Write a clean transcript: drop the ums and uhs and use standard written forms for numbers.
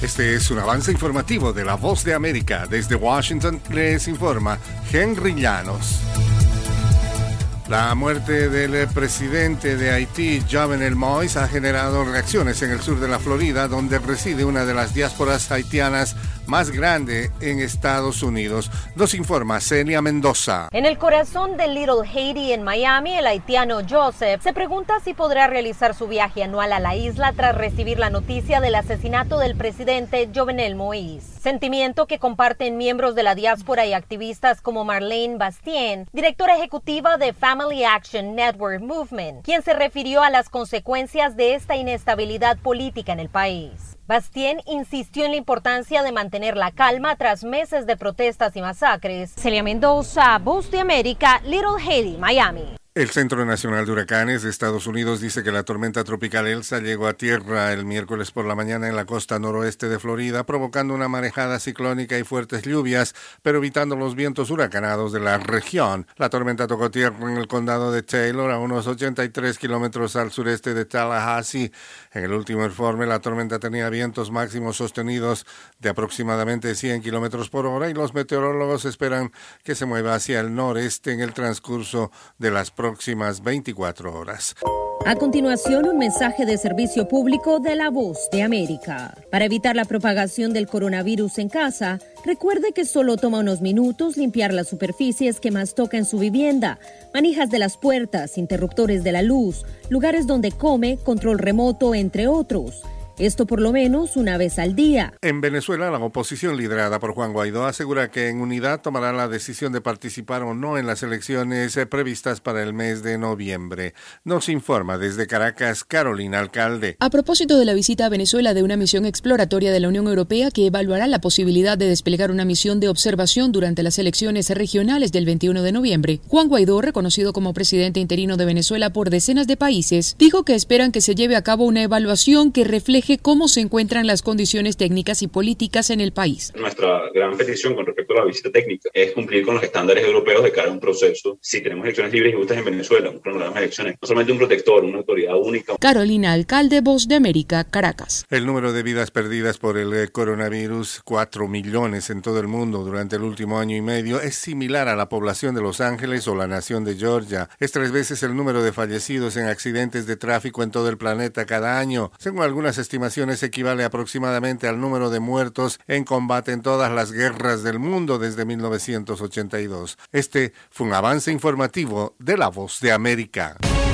Este es un avance informativo de La Voz de América. Desde Washington les informa Henry Llanos. La muerte del presidente de Haití, Jovenel Moïse, ha generado reacciones en el sur de la Florida, donde reside una de las diásporas haitianas más grande en Estados Unidos. Nos informa Celia Mendoza. En el corazón de Little Haiti, en Miami, el haitiano Joseph se pregunta si podrá realizar su viaje anual a la isla tras recibir la noticia del asesinato del presidente Jovenel Moïse. Sentimiento que comparten miembros de la diáspora y activistas como Marlene Bastien, directora ejecutiva de Family Action Network Movement, quien se refirió a las consecuencias de esta inestabilidad política en el país. Bastien insistió en la importancia de mantener la calma tras meses de protestas y masacres. Celia Mendoza, Voz de América, Little Haiti, Miami. El Centro Nacional de Huracanes de Estados Unidos dice que la tormenta tropical Elsa llegó a tierra el miércoles por la mañana en la costa noroeste de Florida, provocando una marejada ciclónica y fuertes lluvias, pero evitando los vientos huracanados de la región. La tormenta tocó tierra en el condado de Taylor, a unos 83 kilómetros al sureste de Tallahassee. En el último informe, la tormenta tenía vientos máximos sostenidos de aproximadamente 100 kilómetros por hora y los meteorólogos esperan que se mueva hacia el noreste en el transcurso de las próximas 24 horas. A continuación, un mensaje de servicio público de La Voz de América. Para evitar la propagación del coronavirus en casa, recuerde que solo toma unos minutos limpiar las superficies que más toca en su vivienda, manijas de las puertas, interruptores de la luz, lugares donde come, control remoto, entre otros. Esto por lo menos una vez al día. En Venezuela, la oposición liderada por Juan Guaidó asegura que en unidad tomará la decisión de participar o no en las elecciones previstas para el mes de noviembre. Nos informa desde Caracas Carolina Alcalde. A propósito de la visita a Venezuela de una misión exploratoria de la Unión Europea que evaluará la posibilidad de desplegar una misión de observación durante las elecciones regionales del 21 de noviembre, Juan Guaidó, reconocido como presidente interino de Venezuela por decenas de países, dijo que esperan que se lleve a cabo una evaluación que refleje cómo se encuentran las condiciones técnicas y políticas en el país. Nuestra gran petición con respecto a la visita técnica es cumplir con los estándares europeos de cara a un proceso. Si tenemos elecciones libres y justas en Venezuela, un cronograma de elecciones, no solamente un protector, una autoridad única. Carolina Alcalde, Voz de América, Caracas. El número de vidas perdidas por el coronavirus, 4 millones en todo el mundo durante el último año y medio, es similar a la población de Los Ángeles o la nación de Georgia. Es 3 veces el número de fallecidos en accidentes de tráfico en todo el planeta cada año. Según algunas estimaciones, equivale aproximadamente al número de muertos en combate en todas las guerras del mundo desde 1982. Este fue un avance informativo de La Voz de América.